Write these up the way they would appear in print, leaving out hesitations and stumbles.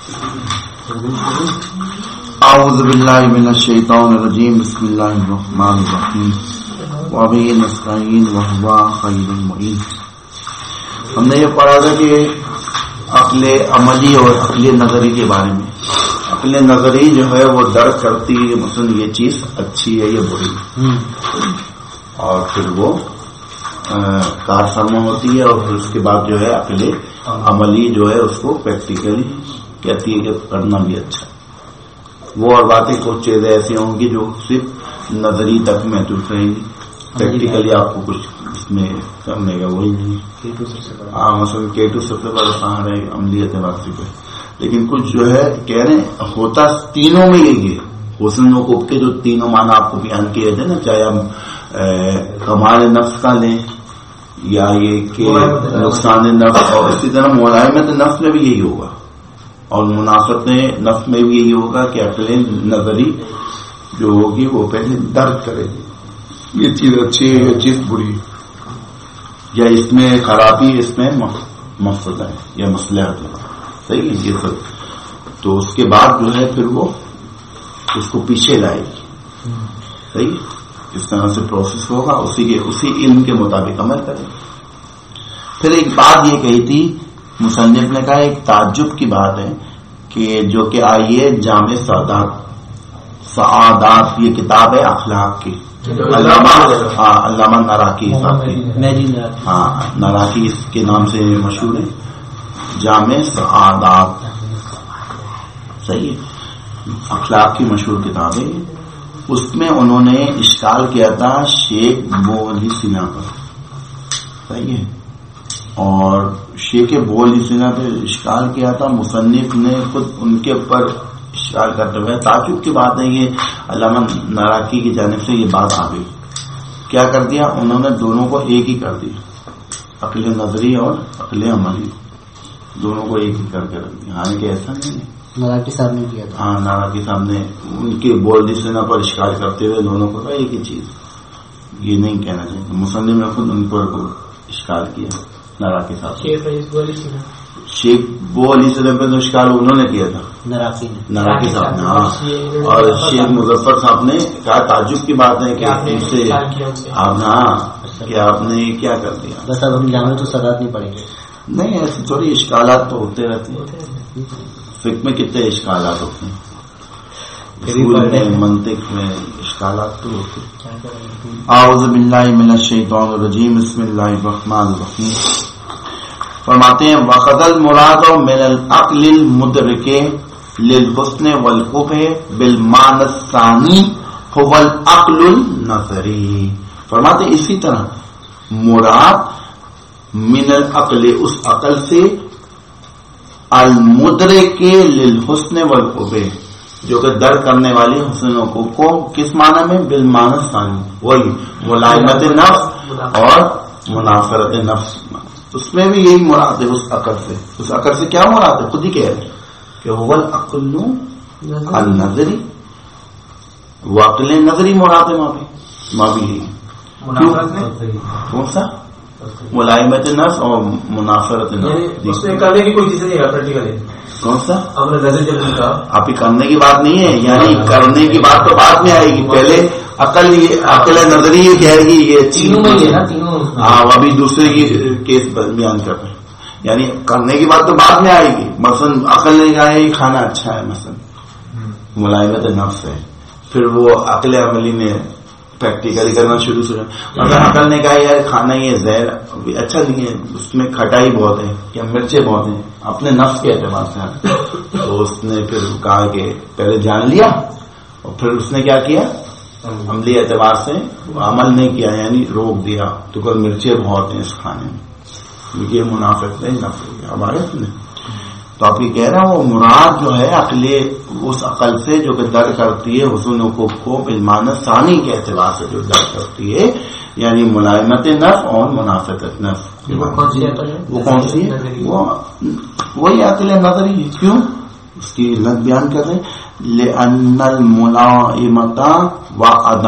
اعوذ باللہ من الشیطان الرجیم بسم اللہ الرحمن الرحیم وبہ نستعین وہو خیر المعین. ہم نے یہ پڑھا تھا کہ عقل عملی اور عقل نظری کے بارے میں. عقل نظری جو ہے وہ درک کرتی ہے مثلا یہ چیز اچھی ہے یہ بری، اور پھر وہ کار فرما ہوتی ہے، اور پھر اس کے بعد جو ہے عقل عملی جو ہے اس کو پریکٹیکلی کہتی ہے کہ کرنا بھی اچھا. وہ اور باتیں کچھ چیزیں ایسی ہوں گی جو صرف نظری تک محدود رہیں گی، پریکٹیکلی آپ کو کچھ اس میں کرنے کا وہی نہیں. مثلا K2 سب سے بڑا آسان ہے عملی اعتبار سے، لیکن کچھ جو ہے کہہ رہے ہیں ہوتا تینوں میں یہی ہے. حسن وقوف کے جو تینوں معنی آپ کو بیان کیے تھے نا، چاہے ہم کمال نفس کا لیں یا یہ کہ نقصان نفس، اور اسی طرح ملائمت نفس میں بھی یہی ہوگا، اور مناسبت نفس میں بھی یہی ہوگا کہ عقل نظری جو ہوگی وہ پہلے درد کرے گی یہ چیز اچھی ہے یہ چیز بری، یا اس میں خرابی اس میں مفسدہ ہے یا مصلحت ہے. صحیح ہے یہ سب. تو اس کے بعد جو ہے پھر وہ اس کو پیچھے لائے گی. صحیح اس طرح سے پروسیس ہوگا، اسی علم کے مطابق عمل کرے. پھر ایک بات یہ کہی تھی مصنف نے کہا، ایک تعجب کی بات ہے کہ جو کہ آئی ہے جامع سعادات، یہ کتاب ہے اخلاق کی، علامہ ناراکی صاحب کی، ناراکی اس کے نام سے مشہور ہے، جامع سعادات. صحیح ہے اخلاق کی مشہور کتاب ہے. اس میں انہوں نے اشکال کیا تھا شیخ بو علی سینا پر. صحیح ہے، اور شیخ بو علی سینا پہ اشکال کیا تھا. مصنف نے خود ان کے اوپر اشکال کرتے ہوئے تعجب کی بات ہے یہ علامہ ناراکی کی جانب سے یہ بات آ گئی. کیا کر دیا انہوں نے؟ دونوں کو ایک ہی کر دیا، عقل نظری اور عقل عملی دونوں کو ایک ہی کر کے رکھ دیا. حالانکہ ایسا نہیں ہے. ناراکی صاحب نے کیا تھا. ہاں ناراکی صاحب نے ان کے بول سینا پر اشکال کرتے ہوئے دونوں کو ایک ہی چیز، یہ نہیں کہنا چاہیے. مصنف نے خود ان پر اشکال کیا ناراکی صاحب. شیخ بو علی سینا پہ تو اشکال انہوں نے کیا تھا ناراکی صاحب نے. ہاں، اور شیخ مظفر صاحب نے کہا تعجب کی بات ہے کہ آپ نے کیا کر دیا. بس اب ہم جامع تو سزا نہیں پڑیں گے. نہیں ایسے تھوڑی اشکالات تو ہوتے رہتے ہیں. فقہ میں کتنے اشکالات ہوتے ہیں، منطق میں اشکالات تو ہوتے ہیں. اعوذ باللہ من الشیطان الرجیم بسم اللہ الرحمن الرحیم. فرماتے ہیں وَقَدَ الْمُرَادُ مِنَ الْعَقْلِ الْمُدْرِكِ لِلْحُسْنِ وَالْقُبْحِ بِالْمَعْنَى الثَّانِي هُوَ الْعَقْلُ النَّظَرِي. فرماتے ہیں اسی طرح مراد من العقل اس عقل سے، المدرک للحسن والقبح جو کہ در کرنے والی حسن وقوف کو کس معنی میں؟ بالمعنی الثانی، وہی ملائمت نفس اور منافرت نفس. اس میں بھی یہی مراد ہے اس عقل سے. اس عقل سے کیا مراد ہے؟ خود ہی کہہ رہے کہ هو العقل النظری، وہ عقل نظری مراد ہے. وہاں بھی یہی کون سا؟ ملائمت نفس اور منافرت نفس. اس میں کرنے کی کوئی چیز نہیں ہے پریکٹیکلی. کون سا؟ آپ کرنے کی بات نہیں ہے، یعنی کرنے کی بات تو بعد میں آئے گی. پہلے عقل نظری یہ کہہ رہی یہ تینوں میں ہے نا، تینوں. ہاں ابھی دوسرے کی کیس بیان کر رہے ہیں، یعنی کرنے کی بات تو بعد میں آئے گی. مثلا عقل نے کہا ہے کھانا اچھا ہے، مثلا ملائمت نفس ہے. پھر وہ عقل عملی نے پریکٹیکلی کرنا شروع سے. اگر عقل نے کہا یار کھانا یہ زہر اچھا نہیں ہے، اس میں کھٹائی بہت ہے یا مرچیں بہت ہیں، اپنے نفس کے اعتبار سے، تو اس نے پھر کہا کہ پہلے جان لیا اور پھر اس نے کیا کیا؟ عملی اعتبار سے عمل نہیں کیا، یعنی روک دیا. تو کل مرچیں بہت ہیں اس کھانے میں، یہ منافق نہیں نفس ہو گیا. اب آئے نے تو آپ یہ کہہ رہا ہوں وہ مراد جو ہے عقل اس عقل سے جو کہ در کرتی ہے حسن وقوف کو بالمعنی ثانی کے اعتبار سے جو در کرتی ہے، یعنی ملائمت نفس اور منافقت نفس. وہ کون سی ہے؟ وہی عقل نظری ہے. کیوں؟ اس کی علت بیان کر رہے لأن الملائمت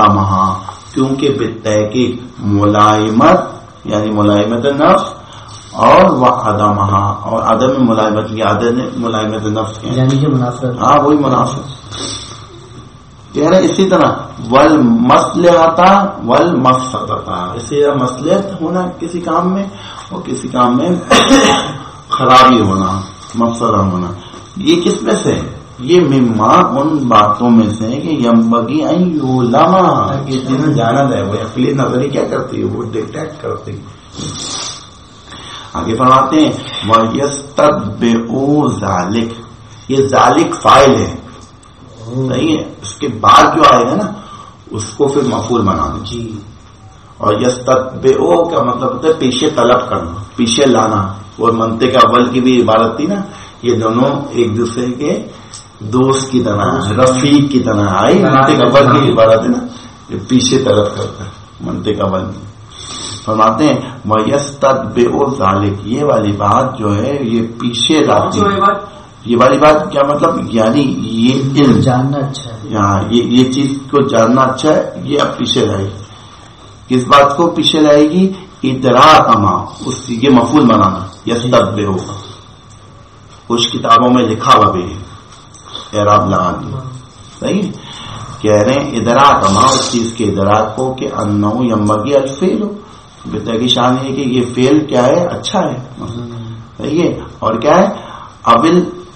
وعدمها، کیونکہ بالتحقیق ملائمت یعنی ملائمت نفس اور وہ عدمہا اور عدم ملائمت کی عدم ملائمت نفس کے یعنی جو منافرت. ہاں وہی منافق کہہ رہے. اسی طرح والمصلحۃ والمفسدۃ، اسی طرح مصلحت ہونا کسی کام میں اور کسی کام میں خرابی ہونا، مفسدہ ہونا. یہ کس میں سے ہے؟ یہ مما ان باتوں میں سے کہ ینبغی ان یعلم، جنہیں جانا جائے. وہ عقلی نظری کیا کرتی ہے؟ وہ ڈیٹیکٹ کرتی ہے. آگے فرماتے ہیں وَيَسْتَتْبِعُوا ذَلِكَ، یہ ذالک فاعل ہے، صحیح ہے. اس کے بعد جو آئے گا نا اس کو پھر مفعول بنانا. جی. اور یستتبعوا کا مطلب ہوتا ہے پیچھے طلب کرنا، پیچھے لانا. اور منطق اول کی بھی عبارت تھی نا، یہ دونوں ایک دوسرے کے دوست کی طرح، رفیق کی طرح آئی. منطق اول کی عبارت ہے نا، یہ پیچھے طلب کرتا ہے منطق اول میں. فرماتے ہیں وَيَسْتَتْبِعُوا ذَلِكَ، یہ والی بات جو ہے یہ پیچھے لاتی ہے. یہ والی بات کیا مطلب؟ یعنی یہ علم جاننا اچھا ہے. یہ چیز کو جاننا اچھا ہے، یہ اب پیچھے لائے گی. کس بات کو پیچھے لائے گی؟ ادراک ما، اس یہ مفعول بنانا. یستتبعوا کچھ کتابوں میں لکھا ہوا بھی ہے، اعراب لگا دیا. صحیح کہہ رہے ہیں ادراک ما، اس چیز کے ادراک کو کہ انہ ینبغی الفعل، بتا کی شان ہے کہ یہ فعل کیا ہے؟ اچھا ہے. صحیح ہے. اور کیا ہے؟ ابل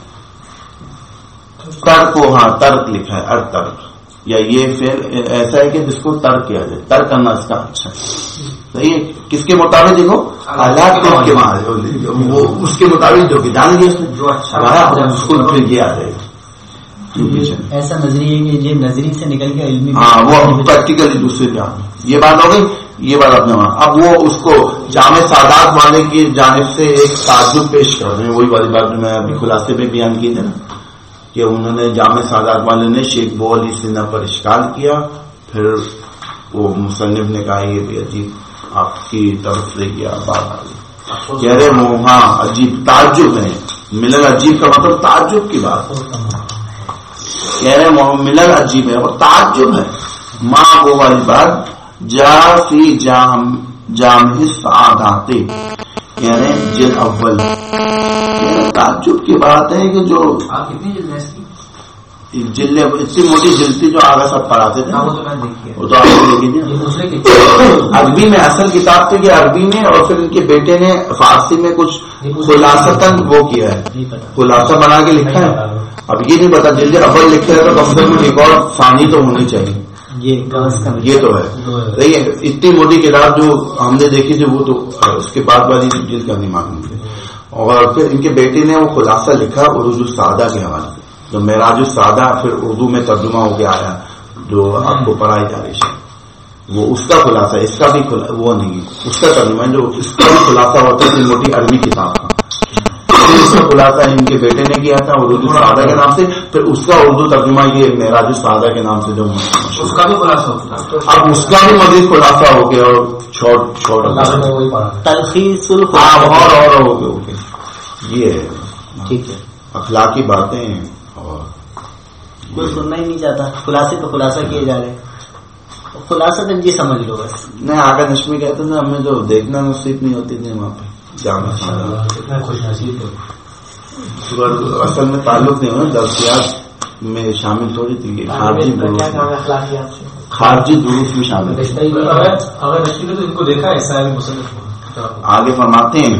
ترک کو، ہاں ترک لکھا ہے، ترک، یا یہ فعل ایسا ہے کہ جس کو ترک کیا جائے، ترک کرنا اس کا اچھا ہے. صحیح ہے. کس کے مطابق؟ دیکھو حالات کے وہ اس کے مطابق جو کہ جان لیا اس نے جو اچھا اس کو پھر یہ آ جائے گا. ایسا نظریہ کہ یہ نظری سے نکل کے علمی، ہاں وہ پریکٹیکلی دوسرے پہ آ گئی. یہ بات ہو گئی. یہ بات اپنے وہاں اب وہ اس کو جامع سادات والے کی جانب سے ایک تعجب پیش کر رہے ہیں. وہی والی بات جو میں ابھی خلاصے میں بیان کی تھی نا، کہ انہوں نے جامع سادات والے نے شیخ بو علی سنہ پر اشکال کیا. پھر وہ مصنف نے کہا یہ بھی عجیب آپ کی طرف سے کیا بات آ گئی. کہہ رہے وہ ہاں عجیب تعجب ہے. ملل عجیب کا مطلب تعجب کی بات. کہہ رہے ملل عجیب ہے اور تعجب ہے. ماں وہ والی بات جا فی جامع سعادات، کہہ رہے جلد اول. تعجب کی بات ہے کہ جو جلد اتنی موٹی جلد تھی جو آگے سب پڑھاتے تھے وہ تو آپ کو دیکھی تھی. عربی میں اصل کتاب تھی کہ عربی میں، اور پھر ان کے بیٹے نے فارسی میں کچھ خلاصتاً وہ کیا ہے، خلاصہ بنا کے لکھا ہے. اب یہ نہیں پتا جلد اول لکھا ہے تو کم سے کم ایک اور ثانی تو ہونی چاہیے. یہ تو ہے. صحیح ہے. اتنی موٹی کتاب جو ہم نے دیکھی تھی وہ تو اس کے بعد والی جلد کا نہیں معلوم تھی. اور پھر ان کے بیٹے نے وہ خلاصہ لکھا عروج السعادہ کے حوالے سے، جو معراج السعادہ پھر اردو میں ترجمہ ہو کے آیا جو آپ کو پڑھائی جا رہی ہے. وہ اس کا خلاصہ، اس کا بھی وہ نہیں، اس کا ترجمہ جو اس کا بھی خلاصہ ہوتا ہے اتنی موٹی عربی کتاب کا. اس کا خلاصہ ان کے بیٹے نے کیا تھا عروج السعادہ کے نام سے. پھر اس کا اردو ترجمہ یہ معراج السعادہ کے نام سے جو اس کا بھی خلاصہ ہوتا ہے. اب اس کا بھی مزید خلاصہ ہو گیا اور تلخیص اور ہو گیا. یہ ہے ٹھیک ہے. اخلاقی باتیں اور کوئی سننا ہی نہیں چاہتا. خلاصے تو خلاصہ کیے جا رہے، خلاصہ تک جی سمجھ لو بس. نہیں آگے نشمی کہتے تھے ہمیں جو دیکھنا نصیب نہیں ہوتی تھی وہاں پہ جامع خوش نصیب ہے. اصل میں تعلق نہیں ہونا، درسیات میں شامل تھوڑی تھی. خارجی دروس میں شامل تھی. اگر نشمی نے تو ان کو دیکھا ایسا ہے مصنف. آگے فرماتے ہیں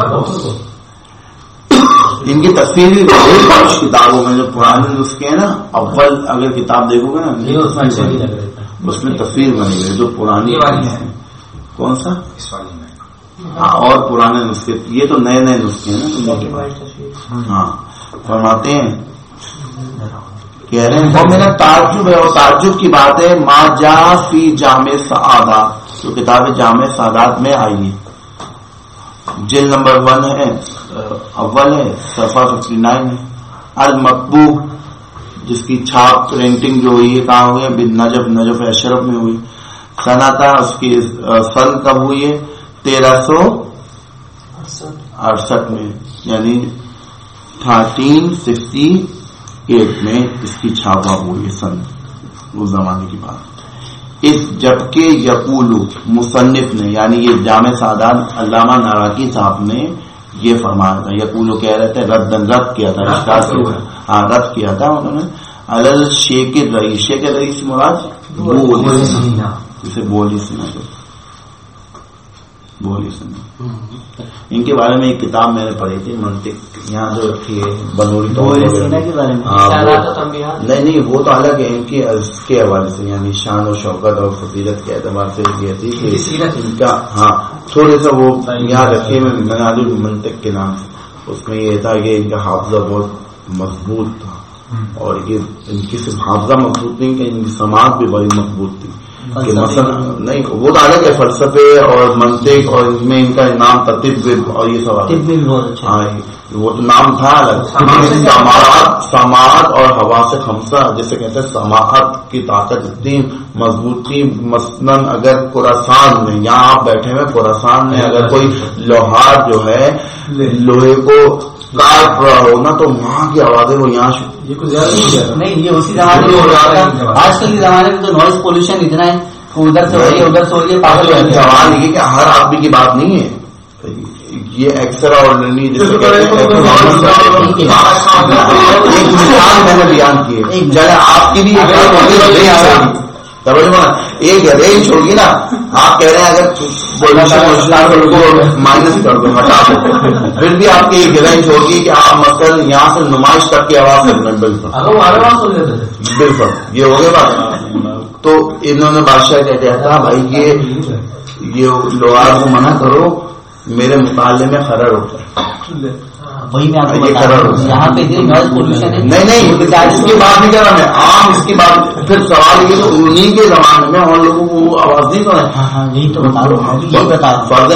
ان کی تصویر کچھ کتابوں میں جو پرانے نسخے ہیں نا، اول اگر کتاب دیکھو گے نا اس میں تصویر بنی ہوئی جو پرانی ہے. کون سا؟ ہاں اور پرانے نسخے، یہ تو نئے نئے نسخے ہیں نا. ہاں فرماتے ہیں کہہ رہے ہیں وہ میرا تعجب ہے، اور تعجب کی بات ہے ما جا فی جامع سعادات، جو کتاب جامع سعادات میں آئی ہے. جلد نمبر 1 ہے، اول ہے، صفحہ 59 ہے. المطبوع جس کی چھاپ پرنٹنگ جو ہوئی ہے کہاں ہوئی ہے؟ نجف اشرف میں ہوئی. سنتا اس کی سن کب ہوئی ہے؟ 1368 میں، یعنی 1368 میں اس کی چھاپا ہوئی ہے سن، اس زمانے کی بات. اس جبکہ یقولو مصنف نے یعنی یہ جامع سعادات علامہ ناراکی صاحب نے یہ فرمایا تھا. یقولو کہہ رہے تھے رد کیا تھا رد کیا تھا انہوں نے علل شیخ رئیس. شیخ رئیس مراد جسے بولی سنا. ان کے بارے میں ایک کتاب میں نے پڑھی تھی منطق یہاں جو رکھی ہے بنوری کے بارے میں. نہیں وہ تو الگ ہے ان کی اس کے حوالے سے یعنی شان و شوکت اور فضیلت کے اعتبار سے یہ تھی کہ ان کا تھوڑے سا وہ یہاں رکھے میں منال المنطق کے نام سے. اس میں یہ تھا کہ ان کا حافظہ بہت مضبوط تھا اور یہ ان کی صرف حافظہ مضبوط نہیں کہ ان کی سماعت بھی بڑی مضبوط تھی کہ مثلا نہیں وہ تو الگ ہے فلسفے اور منطق اور اس میں ان کا نام تھا طب اور یہ سب وہ تو نام تھا الگ. سماعت اور حواس خمسہ جیسے کہتے ہیں سماعت کی طاقت اتنی مضبوط تھی. مثلاً اگر خراسان میں یہاں آپ بیٹھے ہوئے خراسان میں اگر کوئی لوہار جو ہے لوہے کو کاٹ رہا ہو نا تو وہاں کی آوازیں وہ یہاں نہیں یہ اسی زمانے میں ہو رہا تھا. آج کل کے زمانے میں تو نوائز پولوشن اتنا ہے ادھر سے ہو رہی ہے ادھر سے ہو رہی ہے. سوال یہ کہ ہر آدمی کی بات نہیں ہے یہ ایکسٹرا آرڈنری جیسے ایک مثال میں نے بیان کی ہے. چلے آپ کی بھی ایک رینج ہوگی نا. آپ کہہ رہے ہیں اگر مائنس کر دو ہٹا دو پھر بھی آپ کی ایک رینج ہوگی کہ آپ مثلاً یہاں سے نمائش تک کی آواز سن رہے ہیں. بالکل یہ ہو گیا بات. تو انہوں نے بادشاہ کیا کہتا بھائی یہ لوہار کو منع کرو میرے مطالعے میں خرر ہوتا ہے. وہی میں آپ کو یہاں پہ پولوشن ہے. نہیں اس کی بات نہیں کر رہا میں عام اس کی بات. پھر سوال یہ تو انہیں کے زمانے میں اور لوگوں کو آواز نہیں سنا. یہی تو بتا رہا ہوں فرض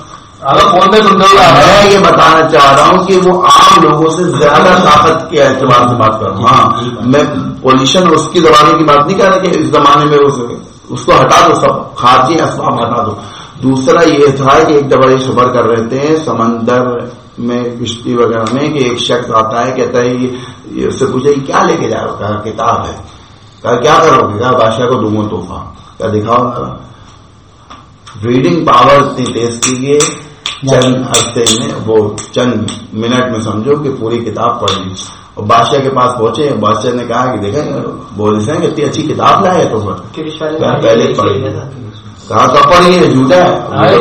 میں یہ بتانا چاہ رہا ہوں کہ وہ عام لوگوں سے زیادہ طاقت کے اعتبار سے بات کر رہا ہوں. ہاں میں پولوشن اس کی زمانے کی بات نہیں کر رہا کہ اس زمانے میں اس کو ہٹا دو سب خارجی اسباب ہٹا دو. دوسرا یہ تھا کہ ایک دفعہ یہ سفر کر رہے تھے سمندر میں کشتی وغیرہ میں کہ ایک شخص آتا ہے کہتا ہے یہ اس سے پوچھا یہ کیا لے کے جا رہا کہا کتاب ہے. کہا کیا کرو گے کہا بادشاہ کو دوں گا تحفہ. کیا دکھاؤ گا ریڈنگ پاور اتنی تیز کی ہے چند ہفتے میں وہ چند منٹ میں سمجھو کہ پوری کتاب پڑھ لی. اور بادشاہ کے پاس پہنچے بادشاہ نے کہا کہ دیکھیں بول رہے ہیں اتنی اچھی کتاب لائے تو پہلے پڑھی کہا کب پڑھی ہے جھوٹا ہے.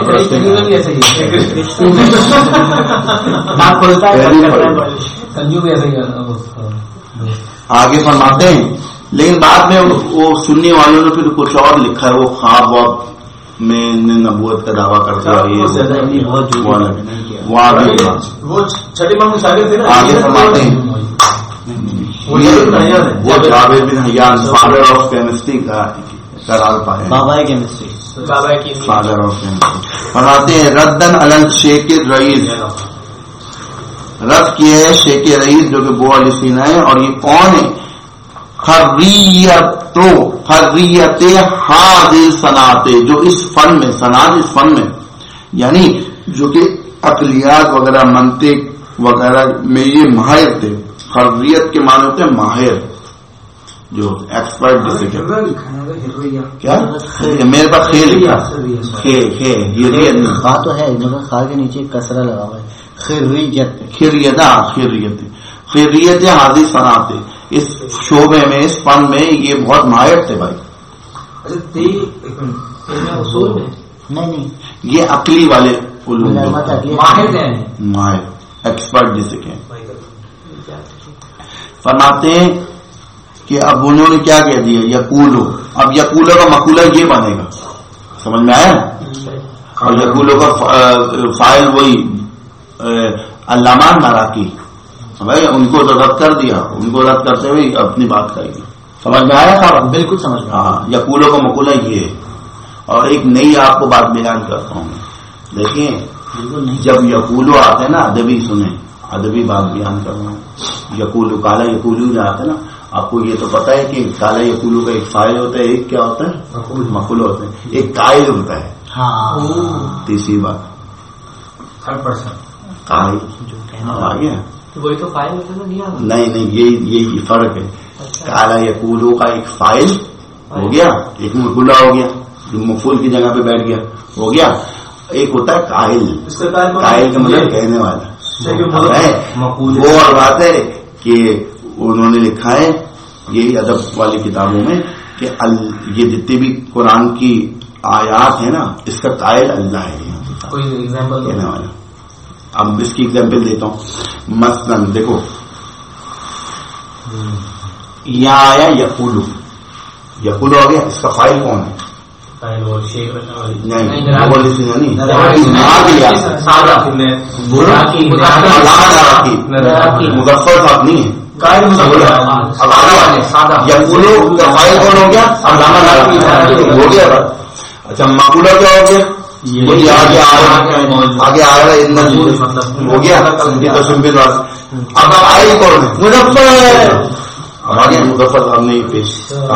آگے فرماتے ہیں لیکن بعد میں وہ سننے والوں نے پھر کچھ اور لکھا ہے. وہ خواب واب میں نبوت کا دعویٰ کرتا ہے آگے فرماتے ہیں وہ Jabir bin Hayyan father of chemistry کا قرار پائے بابا کیمسٹری فادر آف کیمسٹری. فرماتے ہیں ردن علل شیخ رئیس رد کیے ہے شیخ رئیس جو کہ بو علی سینا ہے. اور یہ کون ہے خریت حاضر صنعت جو اس فن میں صنعت اس فن میں یعنی جو کہ عقلیات وغیرہ منطق وغیرہ میں یہ ماہر تھے. خریت کے معنی ہوتے ہیں ماہر جو ایکسپرٹ جیسے کیا میرے پاس کھیل بات تو ہے مگر خا کے نیچے کسرہ لگا ہوا ہے. خیریت حاضر صنعت اس شعبے میں اس فن میں یہ بہت ماہر تھے بھائی. نہیں یہ عقلی والے ماہر ایکسپرٹ جیسے کہ فرماتے ہیں کہ اب انہوں نے کیا کہہ دیا یقولو. اب یقولو کا مقولہ یہ بنے گا سمجھ میں آیا. اور یقولو کا فائل وہی علامہ ناراکی بھائی ان کو رد کر دیا. ان کو رد کرتے ہوئے اپنی بات کرے گی. سمجھ میں آیا صاحب. بالکل سمجھ میں. ہاں یقولو کا مقولہ یہ ہے. اور ایک نئی آپ کو بات بیان کرتا ہوں. دیکھیں جب یقولو آتے ہیں نا ادبی سنیں ادبی بات بیان کر رہا ہوں. یقولو کالا یقولو جو آتا ہے نا آپ کو یہ تو پتا ہے کہ کالا یقولو کا ایک فائل ہوتا ہے ایک کیا ہوتا ہے مقولہ ہوتا ہے ایک قائل ہوتا ہے. تیسری بات قائل آ گیا وہی تو فائل نہیں یہ فرق ہے. کالا یقولو کا ایک فائل ہو گیا، ایک مقولہ ہو گیا جو مفعول کی جگہ پہ بیٹھ گیا، ہو گیا. ایک ہوتا ہے قائل، قائل کا مطلب کہنے والا. وہ اور بات ہے کہ انہوں نے لکھا ہے یہی ادب والی کتابوں میں کہ یہ جتنی بھی قرآن کی آیات ہیں نا اس کا قائل اللہ ہے کوئی ایگزامپل کہنے والا. اب اس کی ایگزامپل دیتا ہوں. مثلاً دیکھو یہاں آیا یقولو، یقولو آ گیا، اس کا فائل کون ہے؟ مظفر صاحب نہیں ہے. یقولو کا فائل کون ہو گیا؟ ہو گیا. اچھا مقولہ کیا ہو گیا؟ آگے آ رہا ہے ہو گیا. اب فائل کون ہے؟ مظفر ہے. اب آگے مظفر صاحب نے پیش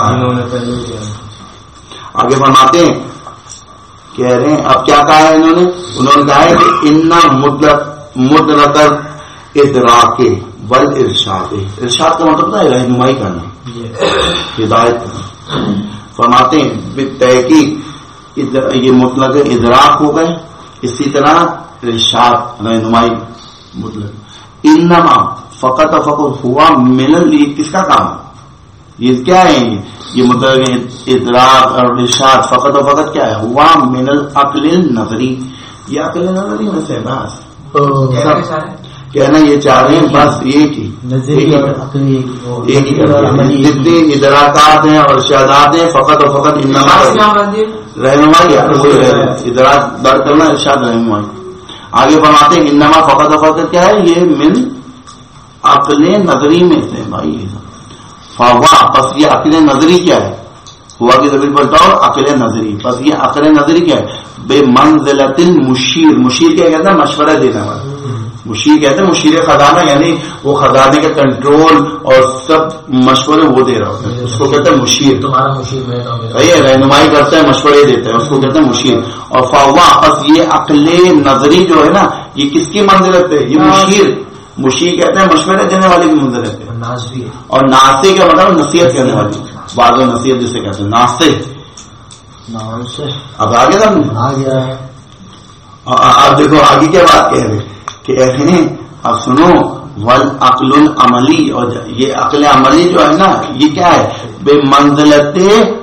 آگے فرماتے ہیں، کہہ رہے ہیں اب کیا کہا ہے انہوں نے کہا ہے کہ انا مدرک ادراک ول ارشاد. ارشاد کا مطلب ہے رہنمائی کرنا، ہدایت کرنا. فرماتے ہیں بالتحقیق یہ مطلق ادراک ہو گئے، اسی طرح ارشاد رہنمائی مطلق. انما فقط ہوا ملن لی، کس کا کام؟ یہ کیا ہے؟ یہ مطلب ادراک اور ارشاد فقط و فقط کیا ہے؟ ہوا من العقل النظری. یہ عقل نظری میں سے بس کہنا یہ چاہ رہے ہیں بس ایک ہی جتنے ادراکات ہیں اور ارشادات ہیں فقط و فقط انما رہنمائی. ادراک درد کرنا، ارشاد رہنمائی. آگے بناتے ہیں انما فقط و فقط کیا ہے؟ یہ من عقل نظری میں سے بھائی. فوا بس یہ عقل نظری کیا ہے؟ ہوا کی زمین پر اور عقل نظری. بس یہ عقل نظری کیا ہے؟ بے منزلت المشیر. مشیر کیا کہتے ہیں؟ مشورہ دینے والا. مشیر کہتے ہیں مشیر خزانہ، یعنی وہ خزانے کے کنٹرول اور سب مشورے وہ دے رہا ہوتا ہے، اس کو کہتے ہیں مشیر. تمہارا مشیر رہنمائی کرتا ہے، مشورے دیتا ہے، اس کو کہتے ہیں مشیر. اور فوا بس یہ عقل نظری جو ہے نا یہ کس کی منزلت ہے؟ یہ مشیر کہتے ہیں مشورے دینے والے کی منزلت ہے. اور ناصح کا مطلب نصیحت کرنے والی، بعض نصیحت جسے کہتے ہیں ناصح. اب آگے اب دیکھو آگے کیا بات کہہ رہے کہ اب سنو والعقل العملی. اور یہ عقل عملی جو ہے نا یہ کیا ہے؟ بے منزلت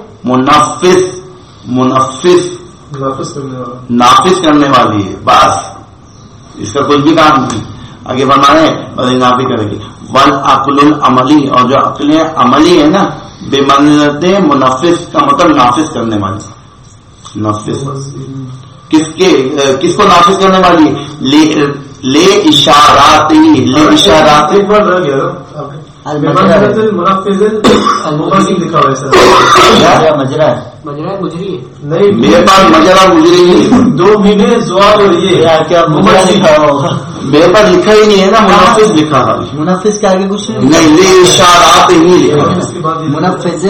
نافذ کرنے والی ہے. بس اس کا کچھ بھی کام نہیں. آگے بنانے بس نافذ کرے گی. والعقل العملی، اور جو عقل عملی ہے نا بے منزلت منفذ کا مطلب نافذ کرنے والی. نافذ کس کو نافذ کرنے والی؟ لے اشارات ہی، لے اشارات میرے پاس مجرا گزری نہیں، 2 مہینے زوال اور یہ میرے پاس لکھا ہی نہیں ہے نا. منفذ لکھا ہے. منفذ کے آگے کچھ نہیں، لے اشارات ہی لکھا. منفذ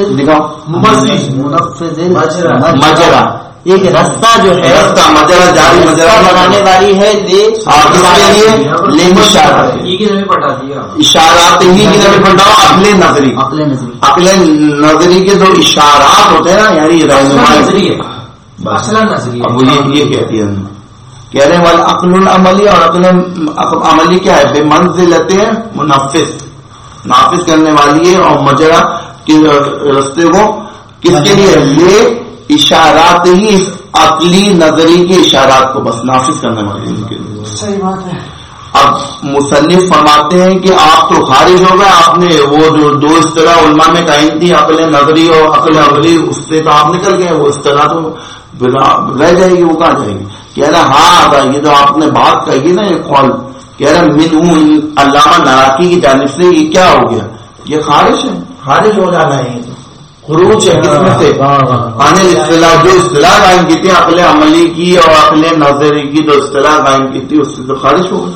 منفذ مجرا ایک رستہ جو ہے، رستہ مجرا جاری مجرا بنانے والی ہے. اور کس کے لیے؟ لے اشارات اشارات ہی کی طرف پڑھاؤ. عقل نظری، عقل نظری کے 2 اشارات ہوتے ہیں نا، یعنی رہنمائی. اب یہ کہتی ہے، کہہ رہے ہیں والعقل العملی، اور عقل عملی کیا ہے؟ بے منزلت منفذ، نافذ کرنے والی ہے. اور مجرا کے رستے کو کس کے لیے؟ لے اشارات ہی، عقلی نظری کے اشارات کو بس نافذ کرنے والی ان کے لیے. صحیح بات ہے. اب مصنف فرماتے ہیں کہ آپ تو خارج ہو گئے، آپ نے وہ جو 2 اصطلاح علماء میں قائم تھی عقل نظری اور عقل عملی، اس سے تو آپ نکل گئے. وہ اصطلاح تو رہ جائے گی، وہ کہاں جائے گی؟ کہہ رہا ہاں یہ جو آپ نے بات کہی نا، یہ قول کہہ رہا من علامہ نراقی کی جانب سے یہ کیا ہو گیا؟ یہ خارج ہے، خارج ہو جانا ہے. خروج ہے کس میں سے؟ آنے اصطلاح جو اصطلاح قائم کی تھی عقل عملی کی اور عقل نظری کی جو اصطلاح قائم کی تھی اس سے تو خارج ہو گئی.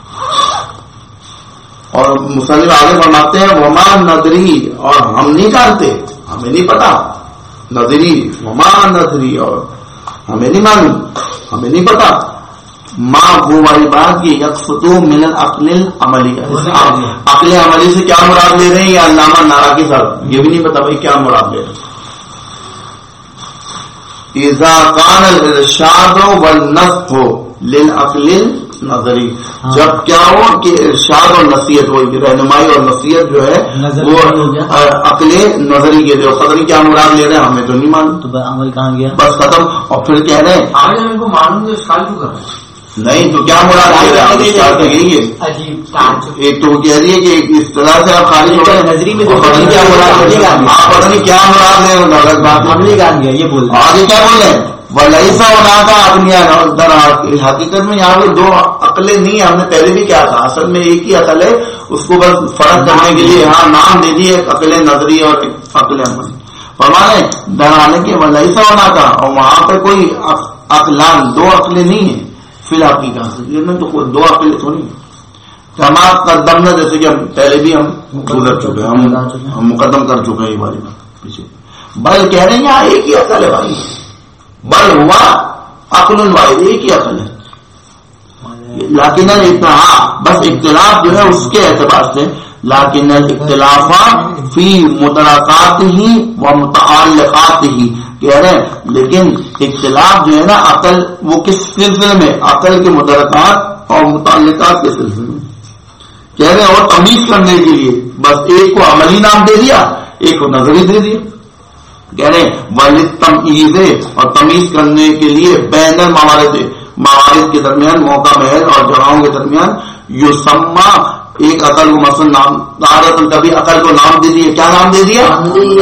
اور مصنف آگے فرماتے ہیں وما نظری، اور ہم نہیں جانتے، ہمیں نہیں پتا. نظری وما نظری، اور ہمیں نہیں معلوم، ہمیں نہیں پتا. ماں وہ والی بات کی یکفتو من العقل العملی. عقل عملی سے کیا مراد لے رہے ہیں یہ علامہ ناراقی صاحب یہ بھی نہیں پتا بھائی کیا مراد لے رہے ہیں. اذا کان الارشاد والنصح للعقل النظری، جب کیا ہو کہ ارشاد اور نصیحت ہو، رہنمائی اور نصیحت جو ہے وہ عقل نظری کے جو قدری کیا مراد لے رہے ہیں ہمیں تو نہیں معلوم، تو عمل کہاں گیا؟ بس ختم. اور پھر کہہ رہے ہیں آج ہم ان کو معلوم جو اشکال کیوں کر رہے ہیں؟ نہیں تو کیا مراد لے رہے ہیں؟ اشکال تو یہی ہے. ایک تو وہ کہہ رہی ہے کہ ایک اصطلاح سے آپ خارج ہو گئے، نظری میں پتہ نہیں کیا مراد لے رہے ہیں، آپ پتہ نہیں کیا مراد لے رہے ہیں، الگ بات ہے. عملی کہاں گیا یہ بول رہے ہیں. آگے کیا بول رہے ہیں؟ ولیسا ہونا تھا اپنی حقیقت میں یہاں پہ دو عقلیں نہیں ہیں. ہم نے پہلے بھی کیا تھا، اصل میں ایک ہی عقل ہے، اس کو بس فرق کرنے کے لیے یہاں نام دے دیے، ایک عقل نظری اور ایک عقل عملی. فرمانے ڈرانے کے ولیسا ہونا تھا، اور وہاں پہ کوئی عقلان دو عقلیں نہیں ہیں فی الحقیقت، تو دو عقلیں تھوڑی ہیں. ہمارا قدم جیسے کہ پہلے بھی ہم گزر چکے ہیں، ہم مقدم کر چکے ہیں یہ والی بات پیچھے. بل کہہ رہے ہیں یہاں ایک ہی عقل ہے بھائی، بل ہوا عقل الواحد، ایک ہی عقل ہے. لیکن اتنا بس اختلاف جو ہے اس کے اعتبار سے، لیکن الاختلاف فی مدرکات ہی و متعلقات ہی کہہ رہے ہیں، لیکن اختلاف جو ہے نا عقل وہ کس سلسلے میں؟ عقل کے مدرکات اور متعلقات کے سلسلے میں کہہ رہے ہیں. اور تمیز کرنے کے لیے بس ایک کو عملی نام دے دیا، ایک کو نظری دے دیا. کہہ رہے ہیں وَلِلتَّمْئِيزِ، اور تمیز کرنے کے لیے بین الموارد کے درمیان، موقع محل اور جگہوں کے درمیان، یسمى ایک عقل کو مثلا نام دارت، کبھی عقل کو نام دے دیا، کیا نام دے دیا؟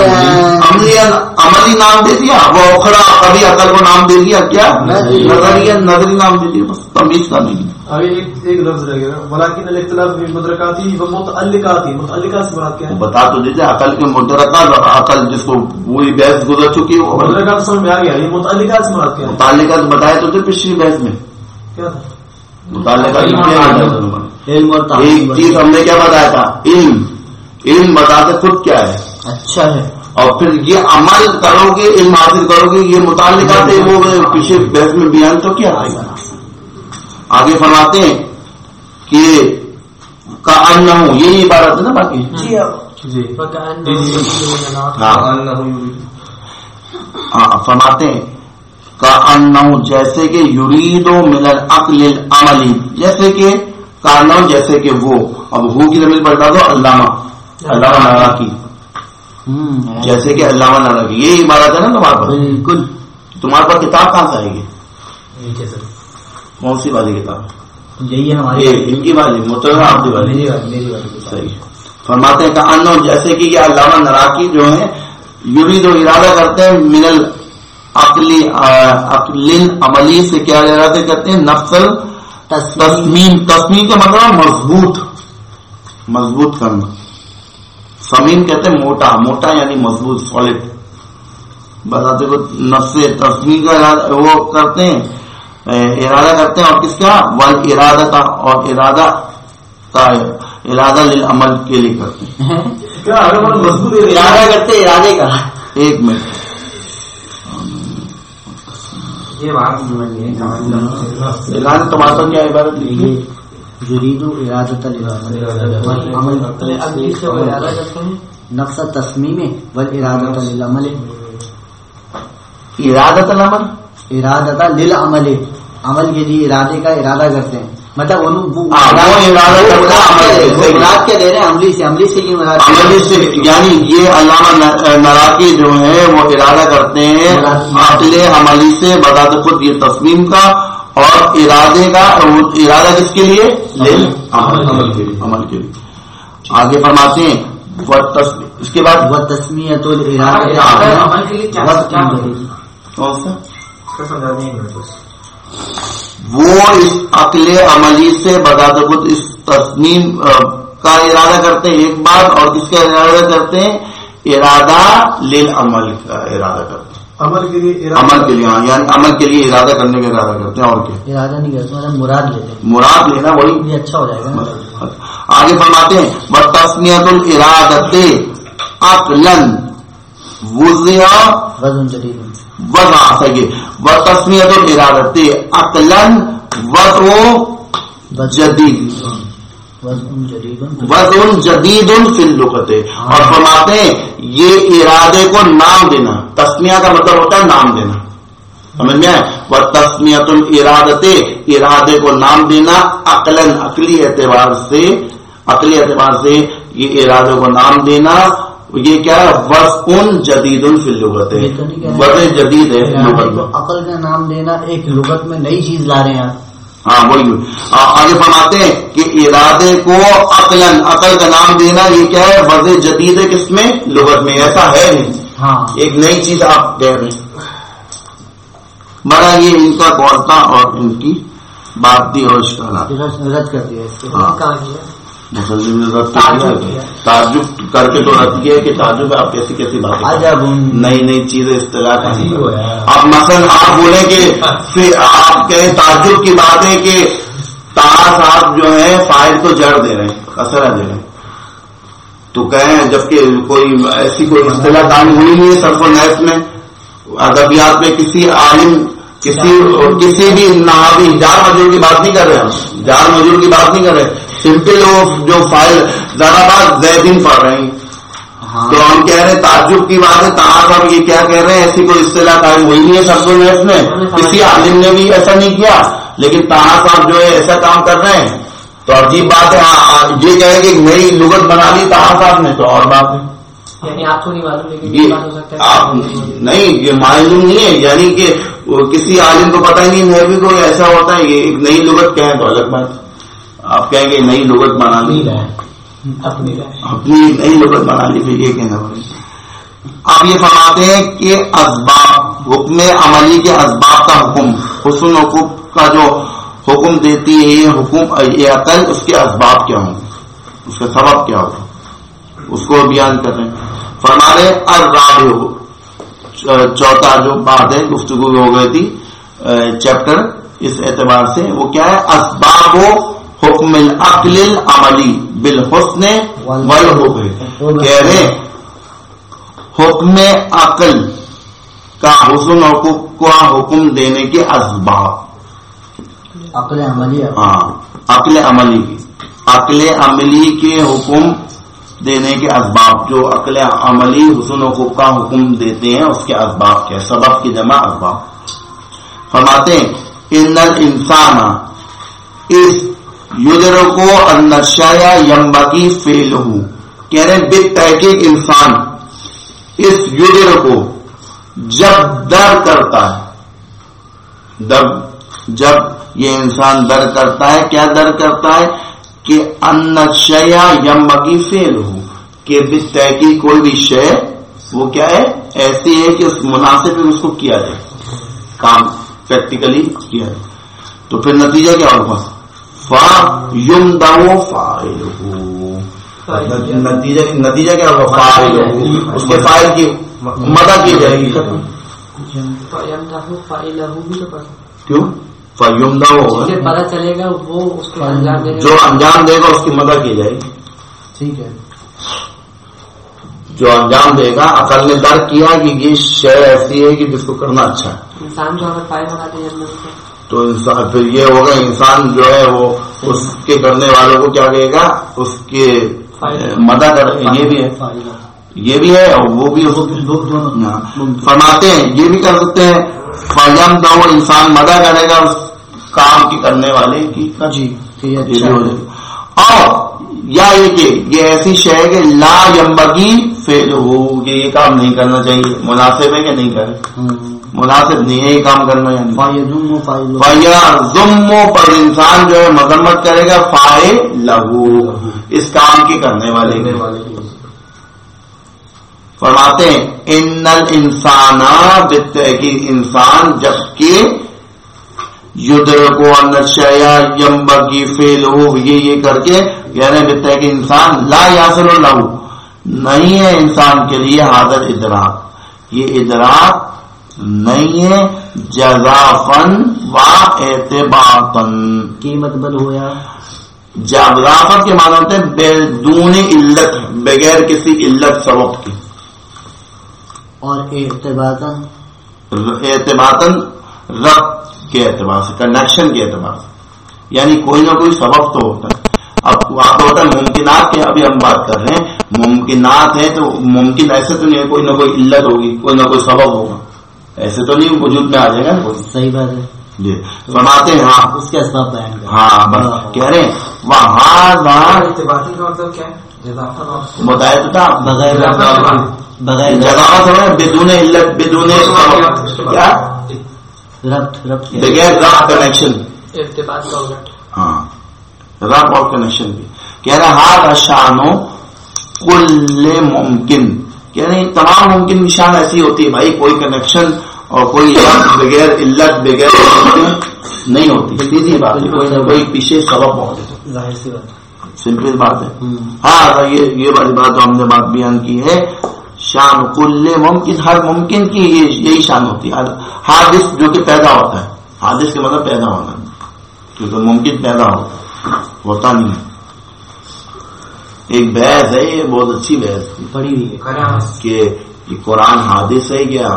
عملی نام دے دیا. وہ اخرى کبھی عقل کو نام دے دیا کیا؟ نظری نام دے دیا. بس تمیز کرنے کی. ابھی ایک لفظ رہ گیا، ولیکن الاختلاف فی مدرکاتی و متعلقاتی. متعلقات سے مراد کیا ہے؟ بتا تو دیجیے. عقل کے مدرکات اور عقل جس کو وہی بحث گزر چکی ہے، مدرکات سمجھ میں آ گیا. یہ متعلقات سے مراد کیا ہے؟ متعلقات بتائے تو تھے پچھلی بحث میں. کیا تھا متعلقات؟ ایک چیز ہم نے کیا بتایا تھا، علم بتاتے خود کیا ہے، اچھا ہے، اور پھر یہ عمل کرو گے، علم حاصل کرو گے، یہ متعلقات ہے. وہ پیچھے بحث میں بیان تو کیا آئے گا. آگے فرماتے ہیں کہ کأنہ، یہی عبارت ہے نا باقی. فرماتے ہیں کأنہ، جیسے کہ یرید من العقل العملی، جیسے کہ کانو، جیسے کہ وہ. اب ہو کی ضمیر پلٹا دو علامہ ناراکی، جیسے کہ علامہ ناراکی. یہ عبارت ہے نا تمہارے پاس. بالکل. تمہارے پاس کتاب کہاں سے آئے گی؟ کون سی والی کتاب؟ یہی ہے ہماری، ان کی والی مطلب آپ کی والی. میری والی. صحیح. فرماتے ہیں کانو، جیسے کہ یہ علامہ ناراکی جو ہے یرید و ارادہ کرتے ہیں من عقل عملی سے، کیا ارادہ کرتے ہیں؟ نفس تصمیم. تصمیم کا مطلب مضبوط کرنا. سمیم کہتے ہیں موٹا یعنی مضبوط، سالڈ. بتاتے کو نفس تصمیم کا وہ کرتے ہیں، ارادہ کرتے ہیں. اور کس کا؟ والارادہ کا، اور ارادہ للعمل کے لیے کرتے ہیں. کیا مضبوط ارادہ کرتے ارادے کا. ایک منٹ، یہ بات تمہارے پر کیا عبارت لکھی؟ یرید ارادۃ العمل، نفس تصمیم والارادۃ للعمل. ارادۃ العمل، ارادۃ للعمل، عمل کے لیے ارادے کا ارادہ کرتے ہیں. مطلب مراد کیا دے رہے ہیں؟ عملی سے. عملی سے عملی سے یعنی یہ علامہ ناراکی جو ہے وہ ارادہ کرتے ہیں عقل عملی سے، بتاتے خود یہ تصمیم کا اور ارادے کا. ارادہ کس کے لیے؟ عمل کے لیے. آگے فرماتے ہیں اس کے بعد تسمیت وہ اس عقل عملی سے بذات خود اس تصمیم کا ارادہ کرتے ہیں ایک بات، اور کس کا ارادہ کرتے ہیں؟ ارادہ للعمل کا ارادہ کرتے ہیں. عمل کے لیے ہاں، یعنی عمل کے لیے ارادہ کرنے کا ارادہ کرتے ہیں. اور کیا ارادہ نہیں کرتے، مراد لیتے ہیں. مراد لینا وہی یہ اچھا ہو جائے گا. آگے فرماتے ہیں وَتَسْمِيَةُ الْإِرَادَةِ عَقْلًا وُضِعَ وزن جدید وضع صحیح. وَتَسْمِيَةُ الْإِرَادَةِ عَقْلًا وَضْعُ جدید، وضع جدید فی اللغت. اور فرماتے ہیں یہ ارادے کو نام دینا. تسمیہ کا مطلب ہوتا ہے نام دینا. سمجھ میں آئے. وہ تسمیت الارادت، ارادے کو نام دینا، عقلاً عقلی اعتبار سے یہ ارادے کو نام دینا، یہ کیا ہے؟ وضع جدید فی اللغت، وضع جدید ہے لغت میں. عقل کا نام دینا ایک لغت میں نئی چیز لا رہے ہیں. ہاں وہی آگے فرماتے ہیں کہ ارادے کو عقل کا نام دینا یہ کیا ہے؟ وضع جدید ہے. کس میں؟ لغت میں. ایسا ہے نہیں، ہاں ایک نئی چیز آپ کہہ رہے ہیں. بڑا یہ ان کا غور تھا اور ان کی بات تھی اور اشکالات رد کر دیا. تعجب کر کے تو رد کیا کہ تعجب آپ کیسی کیسی باتیں، نئی نئی چیزیں اصطلاح کریں. اب مثلا آپ بولیں کہ پھر آپ کہیں تعجب کی بات ہے کہ تاہا صاحب جو ہے فائل تو جڑ دے رہے ہیں، کسرہ دے رہے ہیں، تو کہیں جبکہ کوئی ایسی کوئی اصطلاح تعمیر ہوئی نہیں ہے صرف و نحو میں، ادبیات میں کسی عالم کسی بھی نحوی جار مجرور کی بات نہیں کر رہے ہم، جار مجرور کی بات نہیں کر رہے، سمپل جو فائل ذرا بات زیدین پڑھ رہے ہیں. تو ہم کہہ رہے ہیں تعجب کی بات ہے. تاہا صاحب یہ کیا کہہ رہے ہیں؟ ایسی کوئی اصطلاح قائم ہوئی نہیں ہے صرف و نحو میں، کسی عالم نے بھی ایسا نہیں کیا، لیکن تاہا صاحب جو ہے ایسا کام کر رہے ہیں. تو عجیب بات ہے. یہ کہے کہ نئی لغت بنا لی تاہا صاحب نے، تو اور بات ہے. یعنی آپ کو نہیں معلوم، لیکن بات ہو سکتا ہے آپ نہیں، یہ معلوم نہیں ہے، یعنی کہ کسی عالم کو پتہ ہی نہیں ہے بھی کوئی ایسا ہوتا ہے. یہ ایک نئی لغت کہیں تو الگ بات. آپ کہیں گے نئی لغت بنا لی، اپنی نئی لغت بنا لی، پھر یہ کہنا پڑے. آپ یہ فرماتے ہیں کہ اسباب، حکم عملی کے اسباب کا حکم، حسن حقوق کا جو حکم دیتی ہے یہ حکم، یہ عقل، اس کے اسباب کیا ہوں، اس کا سبب کیا ہوگا، اس کو بیان کر رہے ہیں. فرما رہے الرابع، چوتھا جو بات ہے گفتگو ہو گئی تھی چیپٹر اس اعتبار سے، وہ کیا ہے؟ اسباب حکم العقل العملی بالحسن والحکم. کہہ رہے حکم عقل کا حسن حقوق کا حکم دینے کے اسباب، عقل عملی، ہاں عقل عملی کی، عقل عملی کے حکم دینے کے اسباب، جو عقل عملی حسن حقوق کا حکم دیتے ہیں اس کے اسباب کیا؟ سبب کی جمع اسباب. فرماتے ہیں ان الانسان اس یدرکو النشایا ینبغی فعلہ، کہہ رہے ہیں بالتحقیق انسان اس یدرکو جب در کرتا ہے، جب یہ انسان در کرتا ہے، کیا در کرتا ہے؟ کہ النشایا ینبغی فعلہ، کہ بالتحقیق کوئی بھی شے وہ کیا ہے؟ ایسی ہے کہ اس مناسب میں اس کو کیا جائے، کام پریکٹیکلی کیا جائے. تو پھر نتیجہ کیا ہوگا؟ فَيُمْدَوْ فَاعِلُهُ، نتیجہ کیا ہوگا؟ فاعلہ، اس کے فاعل کی مدد کی جائے گی. کیوں؟ فَيُمْدَوْ ہوگا، پتہ چلے گا وہ اس کے انجام دے گا، جو انجام دے گا اس کی مدد کی جائے گی. ٹھیک ہے، جو انجام دے گا. عقل نے درک کیا کہ یہ شے ایسی ہے کہ جس کو کرنا اچھا ہے، انسان جو اگر فائل بناتے ہیں تو انسان پھر یہ ہوگا انسان جو ہے وہ اس کے کرنے والوں کو کیا کہے گا؟ اس کے مدد کر. یہ بھی ہے، یہ بھی ہے اور وہ بھی فرماتے ہیں یہ بھی کر سکتے ہیں. فَيَمْ دَوْ، انسان مدد کرے گا اس کام کی کرنے والے کی. جی اور یا یہ کہ یہ ایسی شے ہے کہ لا ینبغی فعلہ، کہ یہ کام نہیں کرنا چاہیے. مناسب ہے کہ نہیں کرے؟ مناسب نہیں ہے یہ کام کرنا. فَيَذُمُّ، پر انسان جو ہے مذمت کرے گا فاعلہ، اس کام کی کرنے والے کی. فرماتے ہیں ان الانسان، بالتحقیق انسان، جبکہ یدرکو النشایا ینبغی فعلہ، یہ کر کے یعنی بالتحقیق انسان لا یحصل لہ، نہیں ہے انسان کے لیے حاضر ادراک، یہ ادراک نہیں ہے جزافن و اعتباطن. کی مطلب ہوا؟ جزافت کے معنی ہوتے ہیں بدون علت، بغیر کسی علت سبب کی، اور اعتباطن ربط کے اعتبار سے، کنیکشن کے اعتبار سے، یعنی کوئی نہ کوئی سبب تو ہوتا ہے. اب وہاں ہوتا ہے ممکنات کی، ابھی ہم بات کر رہے ہیں ممکنات ہیں، تو ممکن ایسے تو نہیں ہے، کوئی نہ کوئی علت ہوگی، کوئی نہ کوئی سبب ہوگا، ایسے تو نہیں وجود میں آ جائے گا کوئی. صحیح بات ہے. جی فرماتے ہیں ہاں اس کے اسباب بیان کریں. ہاں بس کہہ رہے ہیں وہاں ارتباطی کا مطلب کیا ہے؟ بتایا تو تھا بغیر جگہ ہے بدون علت بدون کیا ربط بغیر ربط کنیکشن. ارتباط کا الٹ. ہاں رب اور کنیکشن بھی کہہ رہے ہاتھ شانو کل ممکن. کہہ رہے تمام ممکن نشان ایسی ہوتی ہے بھائی کوئی کنیکشن اور کوئی بغیر علت بغیر نہیں ہوتی. سیدھی بات ہے کوئی نہ کوئی پیچھے سبب موجود. ظاہر سی بات سمپل بات ہے. ہاں یہ والی بات جو ہم نے بات بیان کی ہے شان کل ممکن ہر ممکن کی یہی شان ہوتی ہے. حادث جو کہ پیدا ہوتا ہے حادث کے مطلب پیدا ہونا کیونکہ ممکن پیدا ہوتا نہیں ہے. ایک بحث ہے یہ بہت اچھی بحث پڑی ہوئی ہے کہ یہ قرآن حادث ہے کیا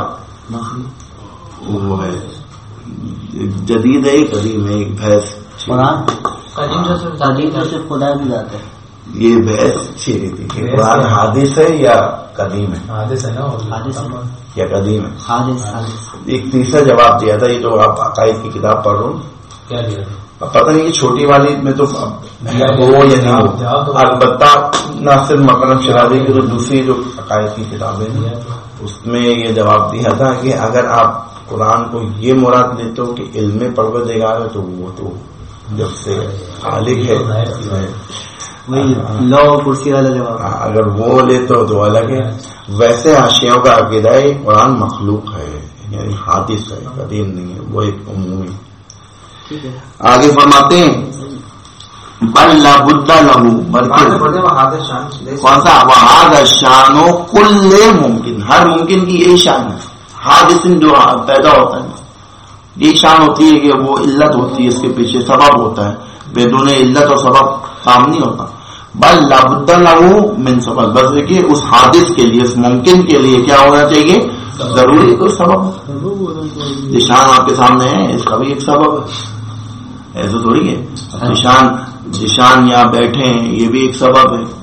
وہ ہے جدید ہے قدیم ہے. ایک بحث قرآن قدیم سے صرف خدا کی ذات ہے. یہ بحث اچھی رہی تھی کہ قرآن حادث ہے یا قدیم ہے. حادث ہے نا حادث یا قدیم ہے. حادث ایک تیسرا جواب دیا تھا یہ جو آپ عقائد کی کتاب پڑھ رہا ہوں کیا دیا پتہ نہیں کہ چھوٹی والی میں تو وہ یا نہیں ہو. البتہ نہ صرف مکرم شرابی کی جو دوسری جو عقائد کی کتابیں ہیں اس میں یہ جواب دیا تھا کہ اگر آپ قرآن کو یہ مراد لیتے ہو کہ علم پروردگار ہے تو وہ تو جب سے خالق ہے وہی لو کرسی والا جواب. اگر وہ لیتے ہو تو الگ ہے. ویسے حاشیوں کا عقیدہ ہے قرآن مخلوق ہے یعنی حادث ہے قدیم نہیں ہے وہ ایک عمومی. آگے فرماتے ہیں بل لا بد لہو بلکہ کون سا وہاد شانو کل ممکن ہر ممکن کی یہی شان ہے. حادث جو پیدا ہوتا ہے یہی شان ہوتی ہے کہ وہ علت ہوتی ہے اس کے پیچھے سبب ہوتا ہے. بدون علت اور سبب کام نہیں ہوتا. بل لا بد لہو من سبب بس دیکھیے اس حادث کے لیے اس ممکن کے لیے کیا ہونا چاہیے ضروری کوئی سبب. نشان آپ کے سامنے ہے اس کا بھی ایک سبب ہے ایسا تھوڑی ہے. نشان یہاں بیٹھے ہیں یہ بھی ایک سبب ہے.